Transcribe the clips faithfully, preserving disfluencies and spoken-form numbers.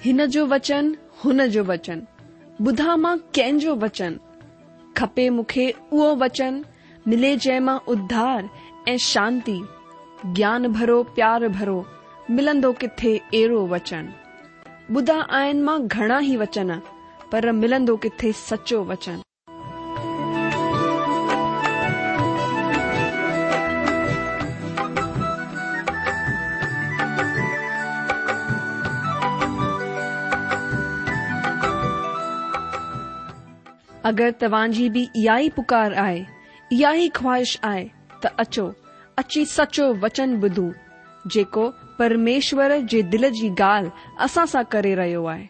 हिन जो वचन हुन जो वचन, ॿुधा मां कंहिंजो वचन, खपे मूंखे उहो वचन, मिले जंहिं मां उद्धार ऐं शांती, ज्ञान भरो प्यार भरो, मिलंदो किथे अहिड़ो वचन। ॿुधा आहिनि मां घणा ई वचन, पर मिलंदो किथे सचो वचन। अगरि तव्हांजी बि इहा ई पुकार आहे, इहा ई ख्वाहिश आहे, त अचो, अची सचो वचन ॿुधूं, जेको परमेश्वर जे दिल जी ॻाल्हि असां सां करे रहियो आहे।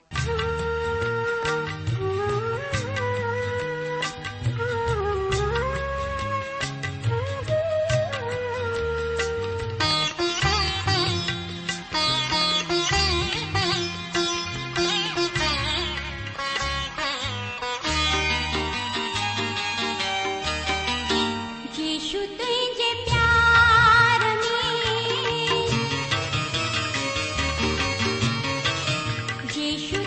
यीशु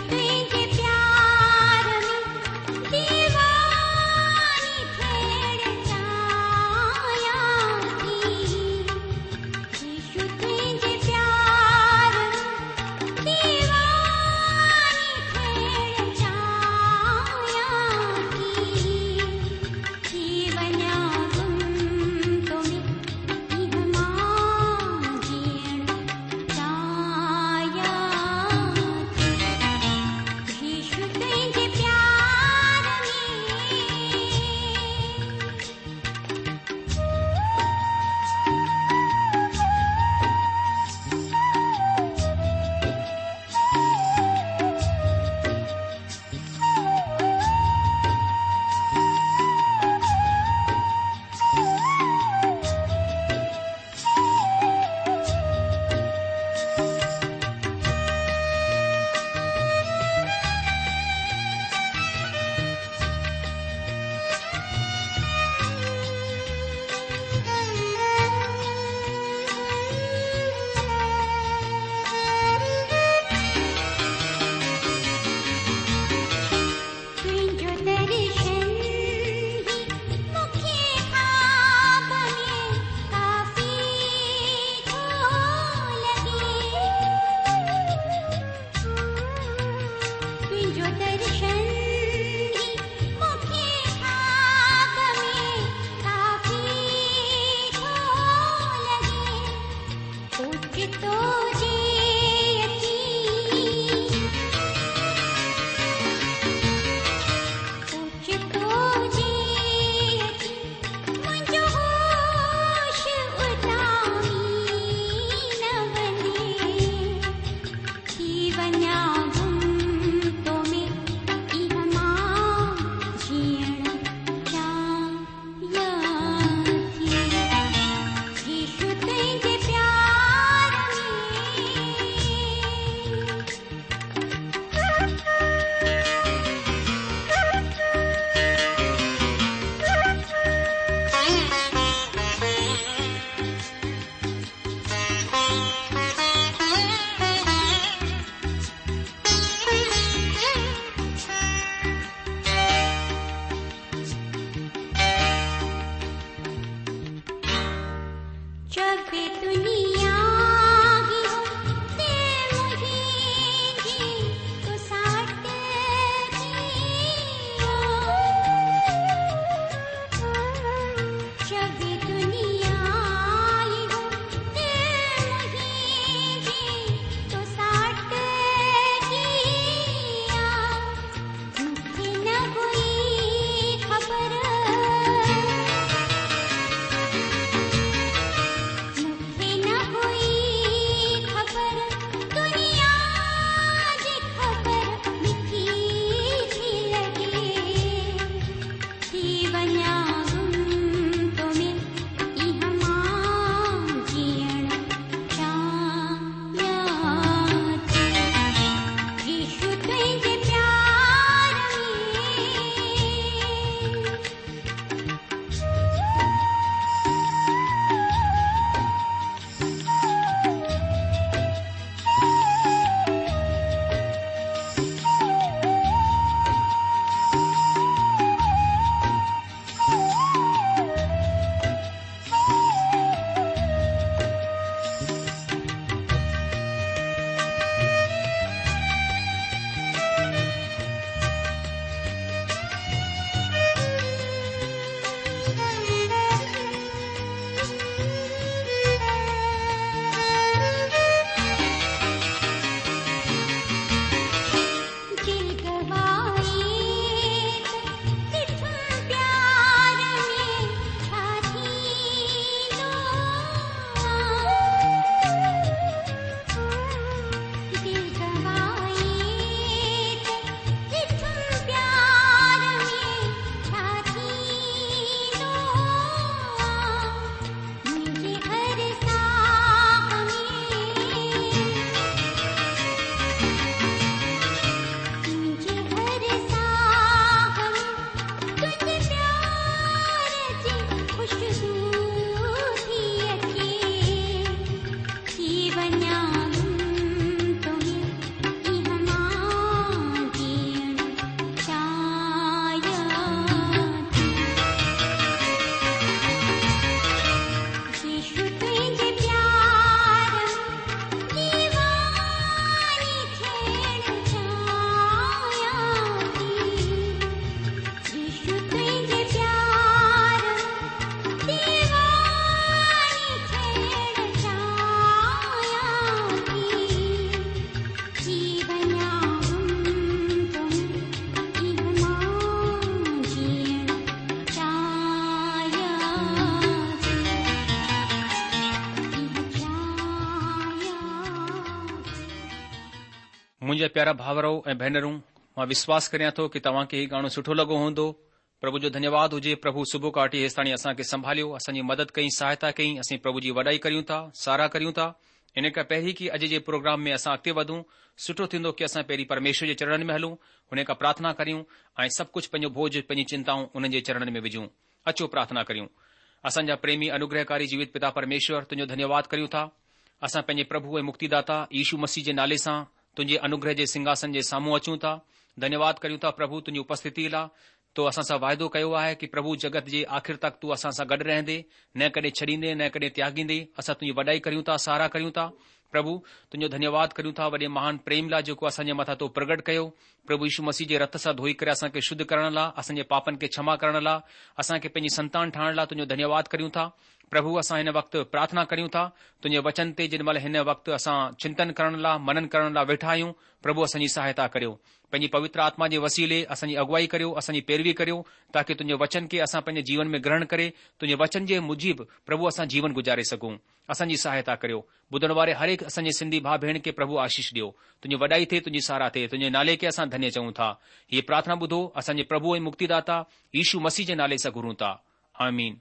मुंहिंजे प्यारा भाउरो ऐं भेनरूं, मां विश्वास करियां थो कि तव्हां खे हीउ गानो सुठो लॻो हूंदो। प्रभु जो धन्यवाद हुजे। प्रभु सुबुह खां वठी हेसिताणी असांखे संभालियो, असांजी मदद कई, सहायता कई। असीं प्रभु जी वॾाई करियूं था, साराह करियूं था। इन खां पहिरीं कि अॼु जे प्रोग्राम में असां अॻिते वधूं, सुठो थींदो कि असां पहिरीं परमेश्वर जे चरणनि में हलूं, हुन खां प्रार्थना करियूं ऐं सभु कुझु पंहिंजो बोझ, पंहिंजी चिंताऊं उन्हनि जे चरणनि में विझूं। अचो प्रार्थना करियूं। असांजा प्रेमी अनुग्रहकारी जीवित पिता परमेश्वर, तुंहिंजो धन्यवाद करियूं था। असां पंहिंजे प्रभु ऐं मुक्तिदाता यीशु मसीह जे नाले सां तुंहिंजे अनुग्रह जे सिंघासन जे साम्हूं अचूं था। धन्यवाद करियूं था प्रभु तुंहिंजी उपस्थिति लाइ। तो असां सां वाइदो कयो आहे कि प्रभु जगत जे आख़िर तक तूं असां सां गॾु रहंदे, न कॾहिं छॾींदे, न कॾहिं त्यागींदे। असां तुंहिंजी वॾाई करियूं था, साराह करियूं था। प्रभु तुंहिंजो धन्यवाद करियूं था वॾे महान प्रेम लाइ जेको असांजे मथां तो प्रगट कयो। प्रभु यीशु मसीह जे रत सां धोई करे असांखे शुद्ध करण लाइ, असांजे पापनि खे क्षमा करण लाइ, असांखे पंहिंजी संतान ठाहिण लाइ तुंहिंजो धन्यवाद करियूं था। प्रभु असां हिन वक़्तु प्रार्थना करियूं था तुंहिंजे वचन ते। जेॾी महिल हिन वक़्तु असां चिंतन करण लाइ, मनन करण लाइ वेठा आहियूं, प्रभु असांजी सहायता करियो। पंहिंजी पवित्र आत्मा जे वसीले असांजी अगुवाई करियो, असांजी पैरवी करियो, ताकि तुंहिंजे वचन खे असां पंहिंजे जीवन में ग्रहण करे तुंहिंजे वचन जे मुजिब प्रभु असां जीवन गुजारे सघूं। असांजी सहायता करियो। ॿुधण वारे हर हिकु असांजे सिंधी भाउ भेण खे प्रभु आशीष ॾियो। तुंहिंजी वॾाई थिए, तुंहिंजी साराह थिए। तुंहिंजे नाले खे असां धन्य चऊं था। हीअ प्रार्थना ॿुधो असांजे प्रभु ऐं मुक्तिदाता यीशु मसीह जे नाले सां घुरूं था, आमीन।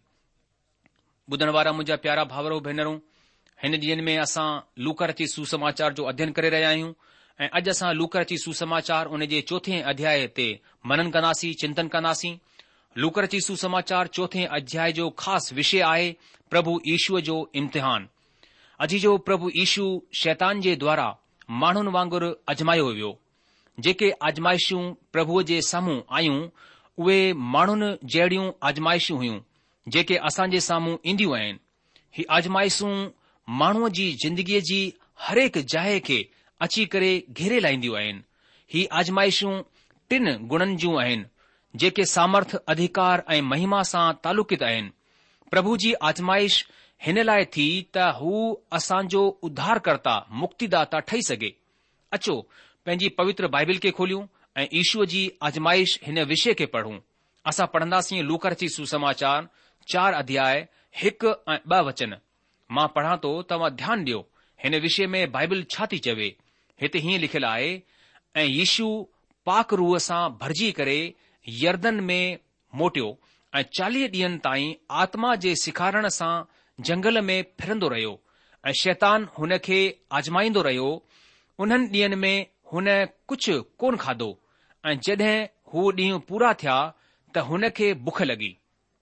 ॿुधण वारा मुंहिंजा प्यारा भाउरो भेनरूं, हिन ॾींहनि में असां लूका रची सुसमाचार जो अध्ययन करे रहिया आहियूं ऐं अॼु असां लूका रची सुसमाचार उन जे चोथे अध्याय ते मनन कंदासीं, चिंतन कंदासीं। लूका रची सुसमाचार चोथे अध्याय जो ख़ासि विषय आहे प्रभु ईशूअ जो इम्तिहान। अॼु जो प्रभु ईशू शैतान जे द्वारा माण्हुनि वांगुरु आजमायो वियो। जेके आजमाइशूं प्रभुअ जे साम्हूं आयूं उहे माण्हुनि जहिड़ियूं आजमाइशूं हुयूं जेके असांजे साम्हूं ईंदियूं आहिनि। ही आजमाइशूं माण्हूअ जी जिंदगीअ जी हर हिकु जाइ खे अची करे घेरे लाहींदियूं आहिनि। ही आजमाइशूं टिन गुणनि जूं आहिनि जेके सामर्थ, अधिकार ऐं महिमा सां तालुकित आहिनि। प्रभु जी आजमाइश हिन लाइ थी त हू असांजो उद्धारकर्ता, मुक्तिदाता ठही सघे। अचो पंहिंजी पवित्र बाइबिल खे खोलियूं ऐं ईशूअ जी आजमाइश हिन विषय खे पढ़ूं। असां पढ़ंदासीं लूका रची सुसमाचार चार अध्याय हिकु ऐं ॿ वचन। मां पढ़ां थो, तव्हां ध्यानु ॾियो हिन विषय में बाइबिल छा थी चवे। हिते हीअं लिखियलु आहे, ऐं यीशू पाक रूह सां भरिजी करे यर्दन में मोटियो ऐं चालीह ॾींहनि ताईं आत्मा जे सिखारण सां जंगल में फिरंदो रहियो ऐं शैतान हुन खे आजमाईंदो रहियो। उन्हनि ॾींहनि में हुन कुझु कोन खाधो ऐं जॾहिं हू ॾींहं पूरा थिया त हुन खे बुख लॻी।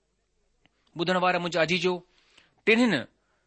ॿुधण वारा मुंहिंजा अजीजो, टिन्हिनि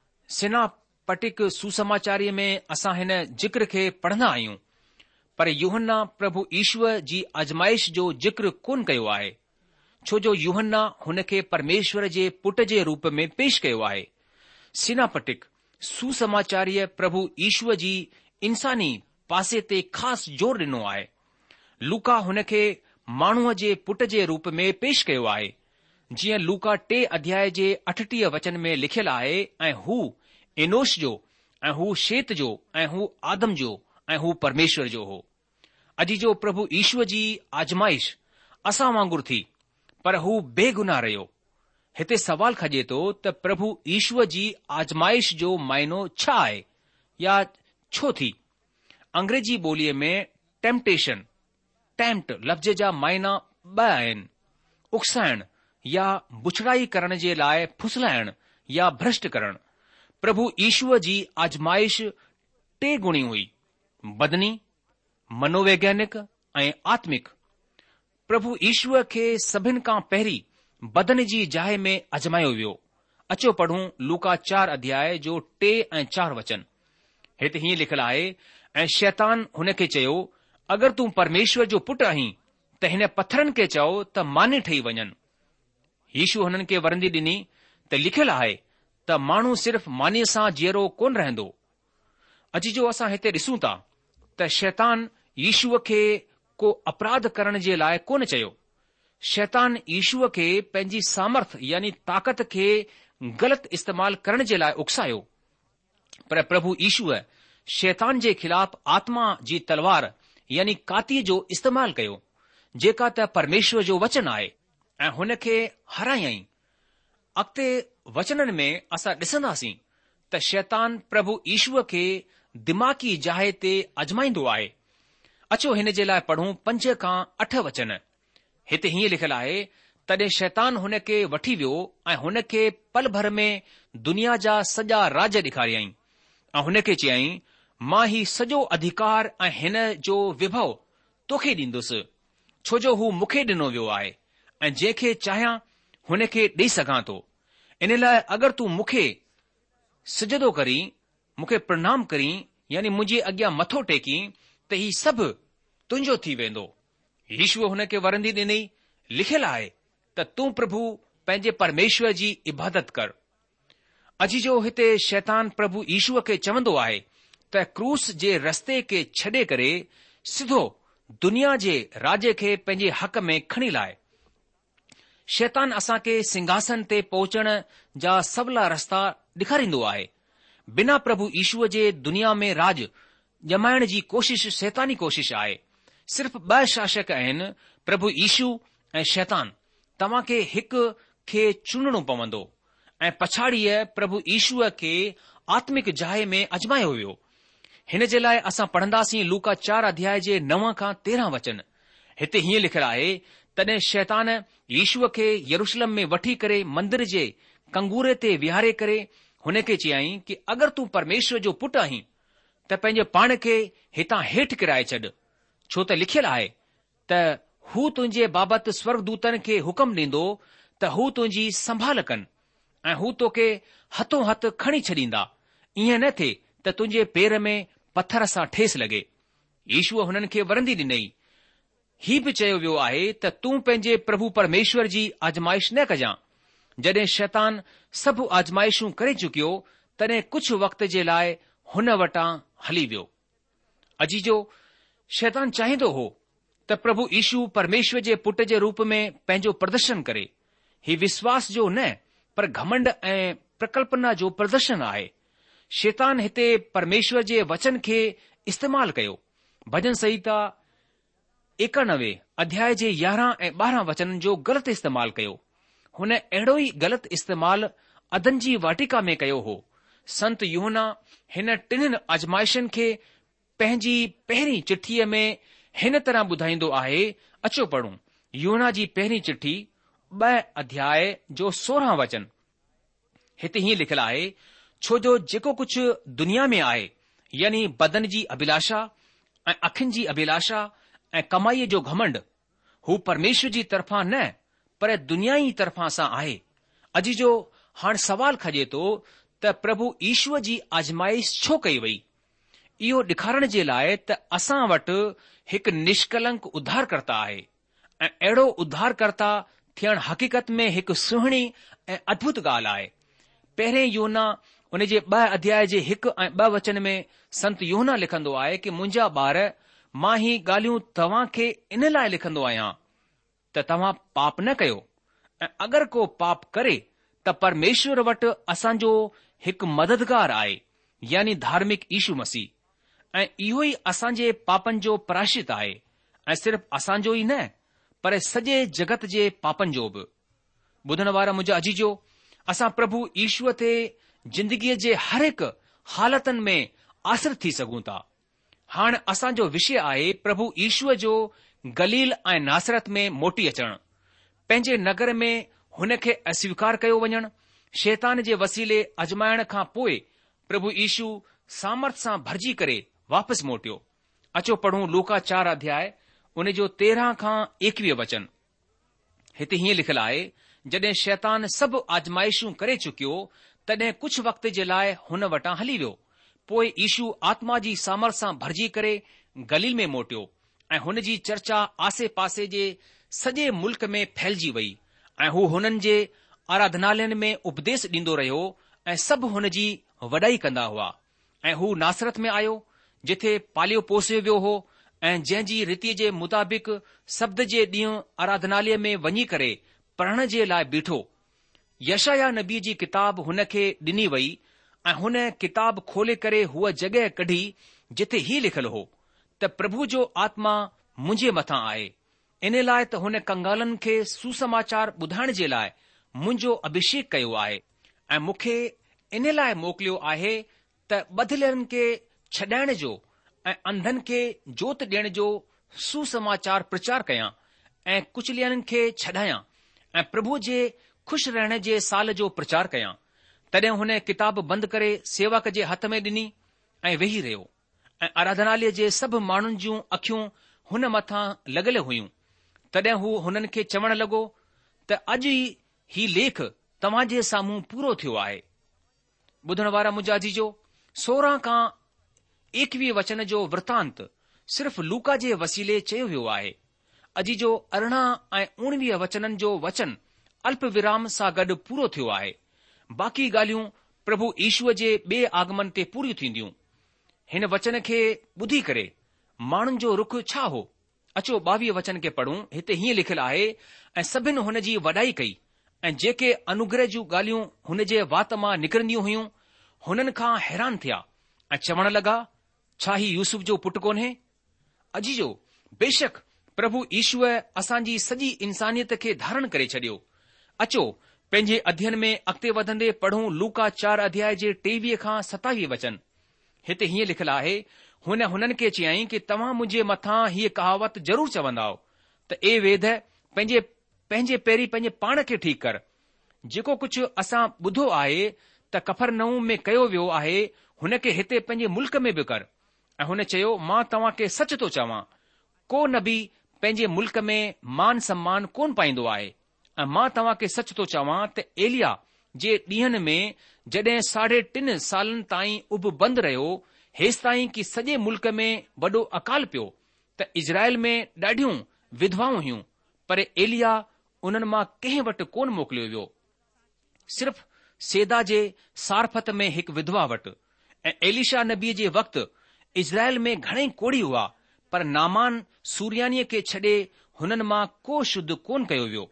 सिनापटिक सुसमाचारीअ में असां हिन जिक्र खे पढ़ंदा आहियूं, पर यूहन्ना प्रभु ईश्वर जी आजमाइश जो जिक्र कोन कयो आहे, छो जो यूहन्ना हुन खे परमेश्वर जे पुट जे रूप में पेश कयो आहे। सिनापटिक सुसमाचारीअ प्रभु ईश्वर जी इंसानी पासे ते ख़ासि जोर ॾिनो आहे। लूका हुन खे माण्हूअ जे पुट जे रूप में पेश कयो आहे, जीअं लूका टे अध्याय जे अठटीह वचन में लिखियलु आहे, ऐं हू एनोश जो, ऐं हू शेत जो, ऐं हू आदम जो, ऐं हू परमेश्वर जो हो। अॼु जो प्रभु ईश्वर जी आजमाइश असां वांगुरु थी, पर हू बेगुनाह रहियो। हिते सवाल खजे थो त प्रभु ईश्वर जी आजमाइश जो मायनो छा आहे या छो थी। अंग्रेजी ॿोलीअ में टेम्पटेशन, टेम्प्ट लफ़्ज़ जा मायना ॿ आहिनि, उकसाइण या बुछड़ाई करण जे लाइ फुसलाइण या भ्रष्ट करण। प्रभु ईश्वर जी आजमाइश टे गुणी हुई, बदनी, मनोवैज्ञानिक ऐं आत्मिक। प्रभु ईश्वर खे सभिनि खां पहिरीं बदन जी जाइ में आजमायो वियो। अचो पढ़ूं लूका चार अध्याय जो टे ऐं चार वचन। हिते हीअं लिखियलु आहे, ऐं शैतान हुन खे चयो, अगरि तूं परमेश्वर जो पुटु आहीं त हिन पत्थरनि खे चओ त मानी ठही वञनि। यीशू हुननि खे वरंदी ॾिनी त लिखियलु आहे त माण्हू सिर्फ़ मानीअ सां जीअरो कोन रहंदो। अॼु जो असां हिते ॾिसूं था त शैतान यीशूअ खे को अपराध करण जे लाइ कोन चयो। शैतान यीशूअ खे पंहिंजी सामर्थ यानी ताक़त खे ग़लति इस्तेमालु करण जे लाइ उकसायो, पर प्रभु यीशूअ शैतान जे ख़िलाफ़ आत्मा जी तलवार यानी कातीअ जो इस्तेमालु कयो, जेका त परमेश्वर जो वचन आहे, ऐं हुन खे हरायईं। अॻिते वचननि में असां ॾिसंदासीं त शैतान प्रभु ईश्वर खे दिमाग़ी जाइ ते आजमाईंदो आहे। अचो हिन जे लाइ पढ़ूं पंज खां अठ वचन। हिते हीअं लिखियलु आहे, तॾहिं शैतान हुन खे वठी वियो ऐं हुन खे पल भर में दुनिया जा सॼा राज ॾेखारियईं ऐं हुन खे चयईं, मां ही सॼो अधिकार ऐं हिन जो विभव तोखे ॾींदुसि, छो जो हू मूंखे ॾिनो वियो आहे ऐं जंहिंखे चाहियां हुन खे ॾेई सघां थो। इन लाइ अगरि तूं मूंखे सिजदो करीं, मूंखे प्रणाम करीं, यानी मुंहिंजे अॻियां मथो टेकीं, त ही सभु तुंहिंजो थी वेंदो। यीशुअ हुन खे वरंदी ॾिनई, लिखियलु आहे त तूं प्रभु पंहिंजे परमेश्वर जी इबादत कर। अजी जो हिते शैतान प्रभु यीशुअ खे चवंदो आहे त क्रूस जे रस्ते खे छॾे करे सिधो दुनिया जे राज खे पंहिंजे हक़ में खणी लाए। शैतान असां खे सिंघासन ते पहुचण जा सवला रस्ता ॾेखारींदो आहे। बिना प्रभु यीशुअ जे दुनिया में राज ॼमाइण जी कोशिश शैतानी कोशिश आहे। सिर्फ़ ॿ शासक आहिनि, प्रभु यीशु ऐं शैतान। तव्हां खे हिक खे चूंडणो पवंदो ऐं पछाड़ीअ प्रभु यीशुअ खे आत्मिक जाइ में अजमायो वियो। हिन जे लाइ असां पढ़ंदासीं लूका चार अध्याय जे नव खां तेरहं वचन। हिते हीअं लिखियलु आहे, तॾहिं शैतान यीशुअ खे यरूशलेम में वठी करे मंदर जे कंगूरे ते विहारे करे हुन खे चयाईं कि अगरि तूं परमेश्वर जो पुटु आहीं त पंहिंजे पाण खे हितां हेठि किराए छॾ, छो त लिखियलु आहे त हू तुंहिंजे बाबति स्वर्गदूतनि खे हुकम ॾींदो त हू तुंहिंजी संभाल कनि ऐं हू तोखे हथो हथ खणी छॾींदा, ईअं न थिए त तुंहिंजे पेर में पत्थर सां ठेस लॻे। यीशुअ हुननि खे वरंदी ॾिनई। ही बि चयो वियो आहे त तूं पंहिंजे प्रभु परमेश्वर जी आजमाइश न कजां। जॾहिं शैतान सभु आजमाइशूं करे चुकियो, तॾहिं कुझु वक़्त जे लाइ हुन वटां हली वियो। अजीजो, शैतान चाहींदो हो त प्रभु यीशु परमेश्वर जे पुट जे रूप में पंहिंजो प्रदर्शन करे। ही विश्वास जो न पर घमंड ऐं प्रकल्पना जो प्रदर्शन आहे। शैतान हिते परमेश्वर जे वचन खे इस्तेमालु कयो। भजन संहिता एकानवे अध्याय जे यारहं ऐं ॿारहं वचन जो ग़लति इस्तेमालु कयो। हुन अहिड़ो ई ग़लति इस्तेमालु अदन जी वाटिका में कयो हो। संत यूहन्ना हिन टिनि आजमाइशनि खे पंहिंजी पहिरीं चिठीअ में हिन तरह ॿुधाईंदो आहे। अचो पढ़ूं यूहन्ना जी पहिरीं चिठी ॿ अध्याय जो सोरहं वचन। हिते हीअं लिखियलु आहे, छो जो जेको कुझु दुनिया में आहे, यानी बदन जी अभिलाषा ऐं अखियुनि जी अभिलाषा ऐं कमाईअ जो घमंड, हू परमेश्वर जी तरफ़ां न पर दुनिया ई तरफ़ां सां आहे। अॼु जो हाणे सवाल खजे थो त प्रभु ईश्वर जी आजमाइश छो कई वई? इहो ॾेखारण जे लाइ त असां वटि हिकु निष्कलंक उद्धारकर्ता आहे ऐं अहिड़ो उद्धारकर्ता थियणु हक़ीक़त में हिकु सुहिणी ऐं अद्भुत ॻाल्हि आहे। पहिरें यूहन्ना उन जे ॿ अध्याय जे हिकु ऐं ॿ वचन में संत यूहन्ना लिखंदो आहे कि मुंहिंजा ॿार, मां ही ॻाल्हियूं तव्हां खे इन लाइ लिखंदो आहियां त तव्हां पाप न कयो, ऐं अगरि को पाप करे त परमेश्वर वटि असांजो हिकु मददगार आहे, यानी धार्मिक यीशु मसीह, ऐं इहो ई असांजे पापनि जो प्रायश्चित आहे, ऐं सिर्फ़ असांजो ई न पर सॼे जगत जे पापनि जो बि। ॿुधण वारा मुंहिंजा अजीजो, असां प्रभु ईश्वर ते जिंदगीअ जे हर हिकु हालतुनि में आश्रित थी सघूं था। हाणे असांजो विषय आहे प्रभु ईश्वर जो गलील ऐं नासरत में मोटी अचणु, पंहिंजे नगर में हुन खे अस्वीकार कयो वञणु, शैतान जे वसीले अजमाइण खां पोइ प्रभु यीशु सामर्थ सां भरिजी करे वापसि मोटियो। अचो पढ़ूं लूका चार अध्याय उन जो तेरहं खां एकवीह वचन। हिते हीअं लिखियलु आहे, जॾहिं शैतान सभु आजमाइशूं करे चुकियो, तॾहिं कुझु वक़्त जे लाइ हुन वटां हली वियो। पोइ यीशु आत्मा जी सामर्थ सां भरिजी करे गलील में मोटियो ऐं हुन जी चर्चा आसे पासे जे सॼे मुल्क में फैलिजी वई ऐं हू हुननि जे आराधनालयनि में उपदेश ॾींदो रहियो ऐं सभु हुन जी वॾाई कंदा हुआ। ऐं हू नासरत में आयो, जिथे पालियो पोसियो वियो हो ऐं जंहिंजी रीति जे मुताबिक़ सब्द जे ॾींहुं आराधनालय में वञी करे पढ़ण जे लाइ बीठो। यशाया नबी जी किताब हुन खे ॾिनी वई ऐं हुन किताब खोले करे हूअ जॻहि कढी जिथे ही लिखियलु हो त प्रभु जो आत्मा मुंहिंजे मथां आहे, इन लाइ त हुन कंगालनि खे सुसमाचार ॿुधाइण जे लाइ मुंहिंजो अभिषेक कयो आहे ऐं मूंखे इन लाइ मोकिलियो आहे त ॿधियलनि खे छॾाइण जो ऐं अंधनि खे जोत ॾियण जो सुसमाचार प्रचार कयां ऐं कुचलियनि खे छॾायां ऐं प्रभु जे खु़शि रहण जे साल जो प्रचार कयां। तॾहिं हुन किताब बंदि करे सेवक जे हथ में ॾिनी ऐं वेही रहियो ऐं आराधनालय जे सभु माण्हुनि जूं अखियूं हुन मथां लॻल हुयूं। तॾहिं हू हुननि खे चवण लॻो त अॼु ई ही लेख तव्हां जे साम्हूं पूरो थियो आहे। ॿुधण वारा मुंहिंजा जीजो, सोरहं खां एकवीह वचन जो वृतांत सिर्फ़ लूका जे वसीले चयो वियो आहे। अॼु जो अरिड़हं ऐं उणिवीह वचननि जो वचन अल्प विराम सां गॾु पूरो थियो आहे। बाक़ी ॻाल्हियूं प्रभु ईश्वर जे ॿिए आगमन ते पूरियूं थींदियूं। हिन वचन खे ॿुधी करे माण्हुनि जो रुख छा हो? अचो ॿावीह वचन खे पढ़ूं। हिते हीअं लिखियलु आहे, ऐं सभिनि हुन जी वॾाई कई ऐं जेके अनुग्रह जूं ॻाल्हियूं हुन जे वात मां निकिरंदियूं हुयूं हुननि खां हैरान थिया ऐं चवण लॻा, छा ही यूसुफ जो पुटु कोन्हे? अजी जो बेशक प्रभु ईश्वर असांजी सॼी इंसानियत खे धारण करे छॾियो। अचो पंहिंजे अध्ययन में अॻिते वधंदे पढ़ूं लूका चार अध्याय जे टेवीह खां सतावीह वचन। हिते हीअं लिखियलु आहे, हुन हुननि खे चयाईं कि तव्हां मुंहिंजे मथां हीअ कहावत ज़रूर चवंदाओ त ए वेद, पंहिंजे पंहिंजे पहिरीं पंहिंजे पाण खे ठीकु कर। जेको कुझु असां ॿुधो आहे त कफरनहूम में कयो वियो आहे, हुन खे हिते पंहिंजे मुल्क में बि कर। ऐं हुन चयो, मां तव्हां खे सच थो चवां, को नबी पंहिंजे मुल्क में मान सम्मान कोन पाईंदो आहे। ऐं मां तव्हां खे सच थो चवां त एलिया जे ॾींहनि में जॾहिं साढे टिन सालनि ताईं उभ बंदि रहियो, हेसि ताईं कि सॼे मुल्क में वॾो अकाल पियो, त इज़राइल में ॾाढियूं विधवाऊं हुयूं, पर एलिया उन्हनि मां कंहिं वटि कोन मोकिलियो वियो, सिर्फ़ सेदा जे सारफत में हिकु विधवा वटि। ऐं एलीशा नबीअ जे वक़्तु इज़राइल में घणेई कोढ़ी हुआ, पर नामान सूरियानीअ खे छॾे हुननि मां को शुद्ध कोन कयो वियो।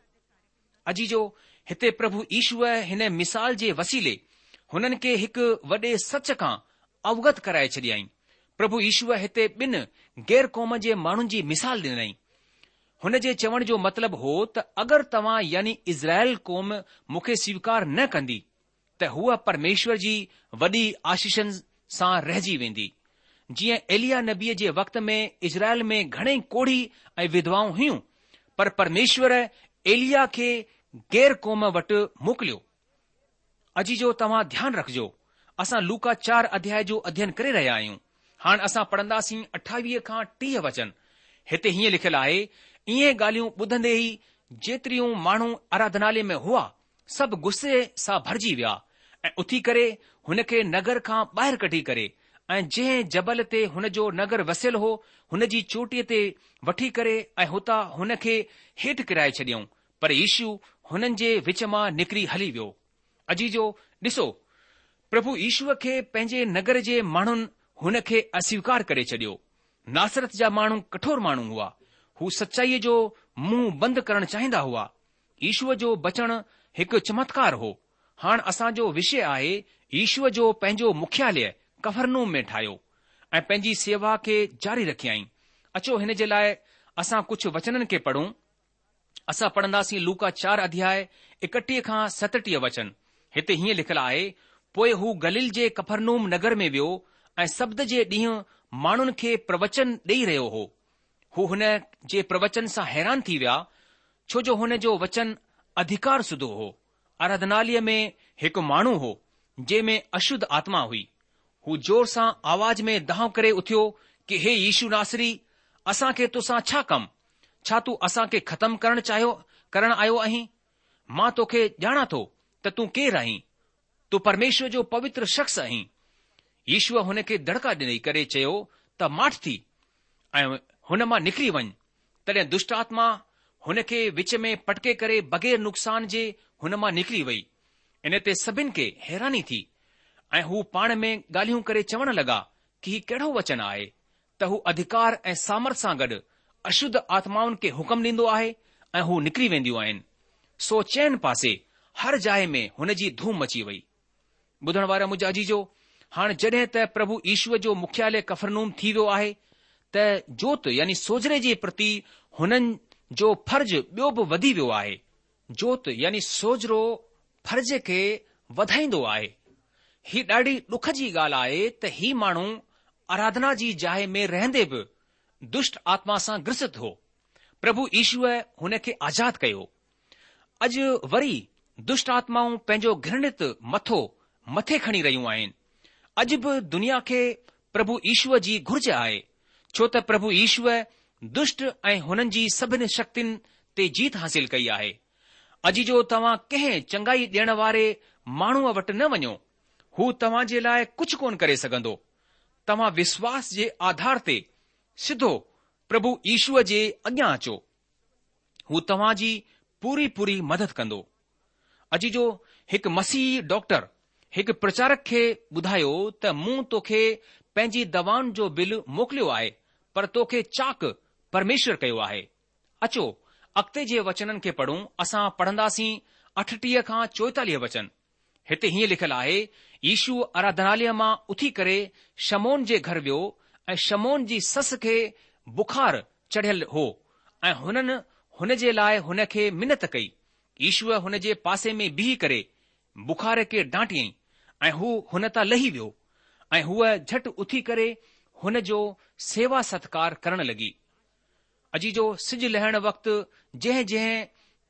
अजीजो, हिते प्रभु ईश्वर हिन मिसाल जे वसीले हुननि खे हिकु वॾे सच खां अवगत कराए छॾियईं। प्रभु ईश्वर हिते ॿिनि गैर क़ौम जे माण्हुनि जी मिसाल ॾिनई। हुन जे चवण जो मतिलबु हो त अगरि तव्हां यानी इज़राइल क़ौम मूंखे स्वीकार न कंदी त हूअ परमेश्वर जी वॾी आशीषनि सां रहिजी वेंदी। जीअं एलिया नबीअ जे वक़्त में इज़राइल में घणेई कोढ़ी ऐं विधवाऊं हुयूं, पर परमेश्वर एलिया खे गैर क़ौम वटि मोकिलियो। अजीजो, तव्हां ध्यानु रखिजो, असां लूका चार अध्याय जो अध्ययन करे रहिया आहियूं। हाणे असां पढ़ंदासीं अठावीह खां टीह वचन। हिते हीअं लिखियलु आहे, इहे ॻाल्हियूं ॿुधंदे ई जेतिरियूं माण्हू आराधनालय में हुआ सभु गुस्से सां भरिजी विया ऐं उथी करे हुन खे नगर खां ॿाहिरि कढी करे ऐं जंहिं जबल ते हुन जो नगर वसियल हो हुन जी चोटीअ ते वठी करे ऐं हुतां हुन खे हेठि किराए छॾियऊं, पर यीशु हुननि जे विच मां निकिरी हली वियो। अजीजो, ॾिसो, प्रभु ईश्वर खे पंहिंजे नगर जे माण्हुनि हुन खे अस्वीकार करे छॾियो। नासरत जा माण्हू कठोर माण्हू हुआ, हू सचाईअ जो मुंहुं बंदि करणु चाहींदा हुआ। ईश्वर जो बचण हिकु चमत्कार हो। हाणे असांजो विषय आहे, ईश्वर जो पंहिंजो मुख्यालय कफरनहूम में ठाहियो ऐं पंहिंजी सेवा खे जारी रखियाईं। अचो हिन जे लाइ असां कुझु वचननि खे पढ़ूं। असां पढ़ंदासीं लूका चार अध्याय एकटीह खां सतटीह वचन। हिते हीअं लिखियलु आहे, पोइ हू गलील जे कफरनहूम नगर में वियो ऐं सब्त जे ॾींहुं माण्हुनि खे प्रवचन ॾेई रहियो हो। हू हुन जे प्रवचन सां हैरान थी विया, छो जो हुन जो वचन अधिकार सुधो हो। आराधनालय में हिकु माण्हू हो जंहिंमें अशुद्ध आत्मा हुई। हू जोर सां आवाज में दांव करे उथियो कि हे यीशु नासरी, असां खे तोसां छा कमु? छा तूं असां खे ख़तमु करणु चाहियो करणु आयो आहीं? मां तोखे ॼाणा थो त तूं केरु आहीं। तूं परमेश्वर जो पवित्र शख़्स आहीं। यीशुअ हुन खे दड़का ॾेई करे चयो त माठ थी ऐं हुन मां निकिरी वञ। तॾहिं दुष्ट आत्मा हुन खे विच में पटके करे बग़ैर नुक़सान जे हुन मां निकिरी वई। इन ते सभिनि खे हैरानी थी ऐं हू पाण में ॻाल्हियूं करे चवण लॻा कि ही कहिड़ो वचन आहे त हू अधिकार ऐं सामर्थ सां गॾु अशुद्ध आत्माउनि खे हुकम ॾींदो आहे ऐं हू निकिरी वेंदियूं आहिनि। सो चइनि पासे हर जाइ में हुन जी धूम मची वई। ॿुधण वारा मुंहिंजा अजीजो, हाणे जॾहिं त प्रभु ईश्वर जो मुख्यालय कफरनहूम थी वियो आहे त जोत यानी सोजरे जे प्रति हुननि जो फर्ज़ ॿियो बि वधी वियो आहे। जोत यानी सोजरो फर्ज़ खे वधाईंदो आहे। ही ॾाढी ॾुख जी ॻाल्हि आहे त ही माण्हू आराधना जी जाइ में रहंदे बि दुष्ट आत्मा सां ग्रसित हो। प्रभु यीशुअ हुन खे आज़ाद कयो। अॼु वरी दुष्ट आत्माऊं पंहिंजो घृणित मथो मथे खणी रहियूं आहिनि। अॼु बि दुनिया खे प्रभु यीशुअ जी घुर्ज आहे, छो त प्रभु यीशुअ दुष्ट ऐं हुननि जी सभिनी शक्तियुनि ते जीत हासिल कई आहे। अॼु जो तव्हां कंहिं चङाई ॾियण वारे माण्हूअ वटि न वञो, हू तव्हां जे लाइ कुझु कोन करे सघंदो। तव्हां विश्वास जे आधार ते सिधो प्रभु यीशुअ जे अॻियां अचो, हू तव्हां जी पूरी पूरी मदद कंदो। अॼु जो हिकु मसीही डॉक्टर हिकु प्रचारक खे ॿुधायो त मूं तोखे पंहिंजी दवाउनि जो बिल मोकिलियो आहे, पर तोखे चाक परमेश्वर कयो आहे। अचो अॻिते जे वचननि खे पढ़ूं। असां पढ़ंदासीं अठटीह खां चोएतालीह वचन। हिते हीअं लिखियलु आहे, यीशु आराधनालय मां उथी करे शमौन जे घर वियो ऐं शमौन जी सस खे बुखार चढ़ियल हो ऐं हुननि हुन जे लाइ हुन खे मिनत कई। यीशुअ हुन जे पासे में बीही करे बुखार खे डांटियईं ऐं हू हुन तां लही वियो ऐं हूअ झटि उथी करे हुन जो सेवा सत्कार करण लॻी। अॼु जो सिज लहण वक़्तु जंहिं जंहिं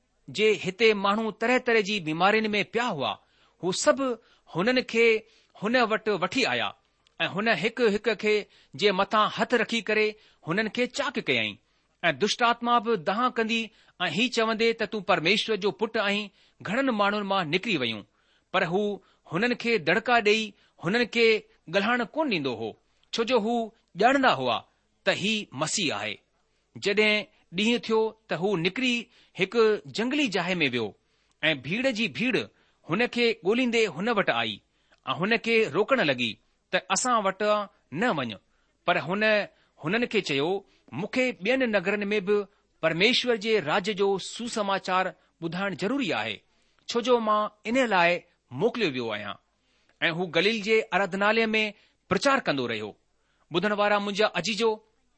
जे हिते माण्हू तरह तरह जी बीमारियुनि में पिया हुआ, हू सभु हुननि खे हुन वटि वठी आया ऐं हुन हिकु हिकु खे जे मथां हथ रखी करे हुननि खे चाक कयईं। ऐं दुष्ट आत्मा बि दहा कंदी ऐं ही चवंदे त तूं परमेश्वर जो पुटु आहीं, घणनि माण्हुनि मां निकिरी वयूं। पर हू हुननि खे दड़का ॾेई हुननि खे ॻाल्हाइण कोन ॾींदो हो, छो जो हू ॼाणंदा हुआ त ही मसीह आहे। जॾहिं ॾींहुं थियो त हू निकिरी हिकु जंगली जाइ में वियो ऐं भीड़ जी भीड़ हुन खे ॻोल्हींदे हुन वटि आई ऐं हुन खे रोकण लॻी त असां वटि न वञ। पर हुन हुननि खे चयो, मूंखे ॿियनि नगरनि में बि परमेश्वर जे राज्य जो सुसमाचार ॿुधाइण ज़रूरी आहे, छो जो मां इन लाइ मोकिलियो वियो आहियां। ऐं हू गलील जे आराधनालय में प्रचार कंदो रहियो। ॿुधण वारा मुंहिंजा अजीजो,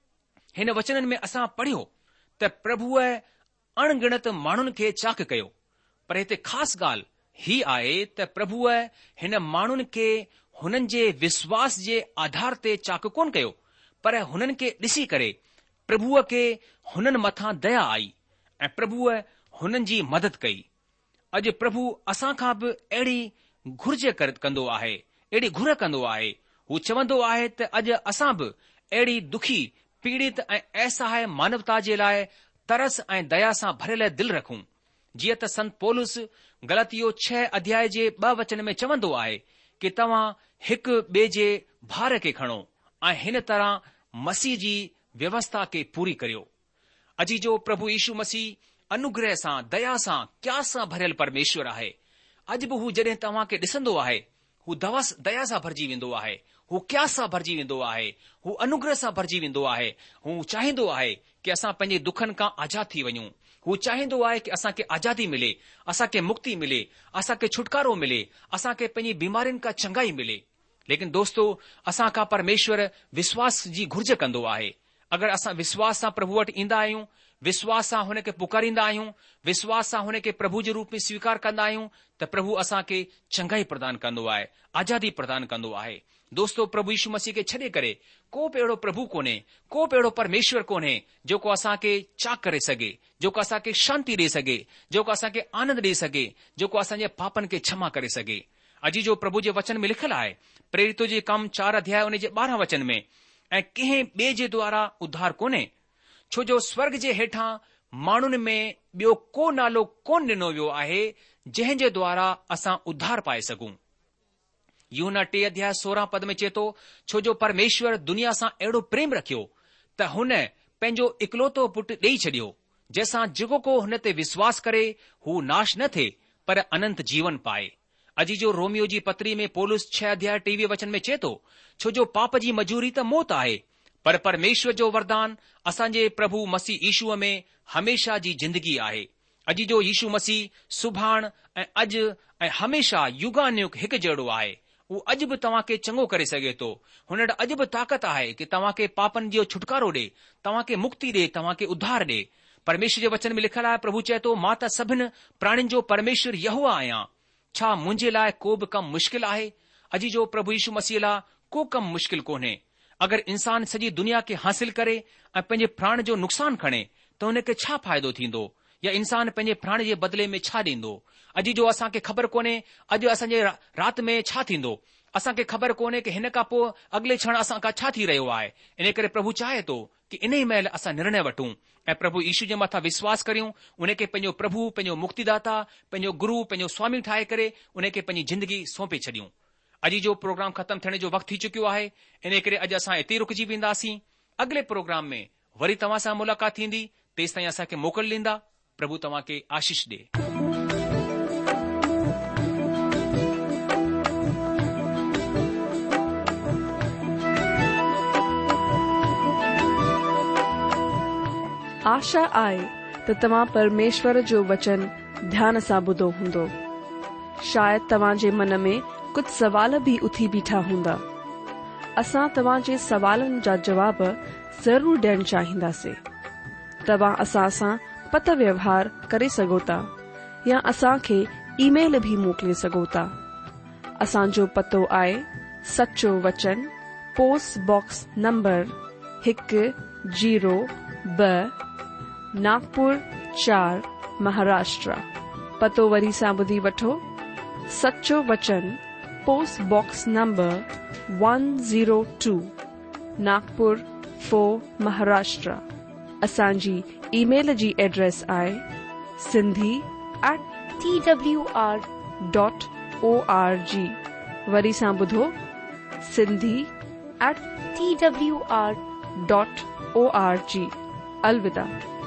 हिन वचननि में असां पढ़ियो त प्रभुअ अणगिणत माण्हुनि खे चाक कयो, पर हिते ख़ासि ॻाल्हि ही आहे त प्रभुअ हिन माण्हुनि खे हुननि जे विश्वास जे आधार ते चाक कोन कयो, पर हुननि खे ॾिसी करे प्रभुअ खे हुननि मथां दया आई ऐं प्रभुअ हुननि जी मदद कई। अॼु प्रभु असां खां बि अहिड़ी घुर्ज कंदो आहे, अहिड़ी घुर कंदो आहे। हू चवंदो आहे त अॼु असां बि अहिड़ी दुखी पीड़ित ऐं असहाय मानवता जे लाइ तरस ऐं दया सां भरियल दिलि रखूं। जीअं त संत पौलुस गलातियो छह अध्याय जे ॿ वचन में चवंदो आहे कि तव्हां हिकु ॿिए जे भार खे खणो ऐं हिन तरह मसीह जी व्यवस्था खे पूरी करियो। अजी जो प्रभु यीशु मसीह अनुग्रह सां, दया सां, क्यास सां भरियल परमेश्वर आहे। अॼु बि हू जॾहिं तव्हां खे ॾिसंदो आहे, हू दवस दया सां भरिजी वेंदो आहे, हू क्यास सां भरिजी वेंदो आहे, हू अनुग्रह सां भरिजी वेंदो आहे। हू चाहींदो आहे कि असां पंहिंजे दुखनि खां आज़ाद थी वञूं। हू चाहींदो आहे कि असांखे आज़ादी मिले, असांखे मुक्ति मिले, असांखे छुटकारो मिले, असांखे पंहिंजी बीमारियुनि खां चङाई मिले। लेकिन दोस्तो, असां खां परमेश्वर विश्वास जी घुर्ज कंदो आहे। अगरि असां विश्वास सां प्रभु वटि ईंदा आहियूं, विश्वास सां हुन खे पुकारींदा आहियूं, विश्वास सां हुन खे प्रभु जे रूप में स्वीकार कंदा आहियूं, त प्रभु असांखे चङाई प्रदान कंदो आहे, आज़ादी प्रदान कंदो आहे। दोस्तो, प्रभु यीशु मसीह खे छॾे करे को बि अहिड़ो प्रभु कोन्हे, को बि अहिड़ो परमेश्वर कोन्हे जेको असांखे चाक करे सघे, जेको असांखे शांती ॾेई सघे, जेको असांखे आनंद ॾेई सघे, जेको असांजे पापनि खे क्षमा करे सघे। अॼु जो प्रभु जे वचन में लिखियलु आहे, प्रेरितो जे कम चार अध्याय उन जे ॿारहं वचन में, ऐं कंहिं ॿिए जे द्वारा उद्धार कोन्हे, छो जो स्वर्ग जे हेठां माण्हुनि में ॿियो को नालो कोन ॾिनो वियो आहे जंहिं जे द्वारा असां उद्धार पाए सघूं। यूहन्ना टे अध्याय सोरहं पद में चए थो, छो जो परमेश्वर दुनिया सां अहिड़ो प्रेम रखियो त हुन पंहिंजो इकलौतो पुटु ॾेई छॾियो, जंहिंसां जेको को हुन ते विश्वास करे हू नाश न थिए पर अनंत जीवन पाए। अजी जो रोमियो जी पत्री में पौलुस छह अध्याय टेवीह वचन में चए थो, छो जो पाप जी मजूरी त मौत आहे, पर परमेश्वर जो वरदान असांजे प्रभु मसीह यीशुअ में हमेशा जी जिंदगी आहे। अॼु जो यीशु मसीह सुभाण ऐं अॼु ऐं हमेशा युगानुयुग हिकु जहिड़ो आहे। हू अॼु बि तव्हां खे चङो करे सघे थो। हुन वटि अॼु बि ताक़त आहे कि तव्हां खे पापनि जो छुटकारो ॾे, तव्हां खे मुक्ति ॾे, तव्हां खे उद्धार ॾे। परमेश्वर जे वचन में लिखियलु आहे, प्रभु चए थो, मां त सभिनि प्राणियुनि जो परमेश्वर यहोवा आहियां, छा मुंहिंजे लाइ को बि कमु मुश्किल आहे? अॼु जो प्रभु यीशु मसीह लाइ को कमु मुश्किल कोन्हे। अगरि इंसान सॼी दुनिया खे हासिल करे ऐं पंहिंजे प्राण जो नुक़सान खणे त हुनखे छा फ़ाइदो थींदो, या इंसान पंहिंजे प्राण जे बदिले में छा ॾींदो? अॼु जो असांखे ख़बर कोन्हे अॼु असांजे राति में छा थींदो। असांखे ख़बर कोन्हे कि हिन खां पोइ अॻिले क्षण असां खां छा थी रहियो आहे। इन करे प्रभु चाहे थो कि इन ई महिल असां निर्णय वठूं ऐं प्रभु यीशु जे मथां विश्वास करियूं, उनखे पंहिंजो प्रभु, पंहिंजो मुक्तिदाता, पंहिंजो गुरु, पंहिंजो स्वामी ठाहे करे उनखे पंहिंजी ज़िंदगी सौंपे छॾियूं। अॼु जो प्रोग्राम ख़तमु थियण जो वक़्तु थी चुकियो आहे। इन करे अॼु असां हिते रुकिजी वेंदासीं। अॻिले प्रोग्राम में वरी तव्हां सां मुलाक़ात थींदी। तेसि ताईं असांखे मोकल ॾींदा। प्रभु तव्हां खे आशीष ॾे। आशा आहे त तव्हां परमेश्वर जो वचन ध्यान सां ॿुधो हूंदो। शायदि तव्हां जे मन में कुझु सवाल बि उथी बीठा हूंदा। असां तव्हां जे सवालनि जा जवाब ज़रूर ॾियणु चाहींदासीं। तव्हां असां सां पत व्यवहार करे सघो था या असांखे ईमेल बि मोकिले सघो था। असांजो पतो आहे सचो वचन, पोस्ट बॉक्स नंबर हिकु जीरो ब नागपुर चार, महाराष्ट्र। पतो वरी सां ॿुधी वठो। सचो वचन, post box number one zero two, Nagpur four, Maharashtra. असांजी ईमेल जी एड्रेस आहे Sindhi at T W R dot O R G. वरी सां ॿुधो, Sindhi at T W R dot O R G. अलविदा।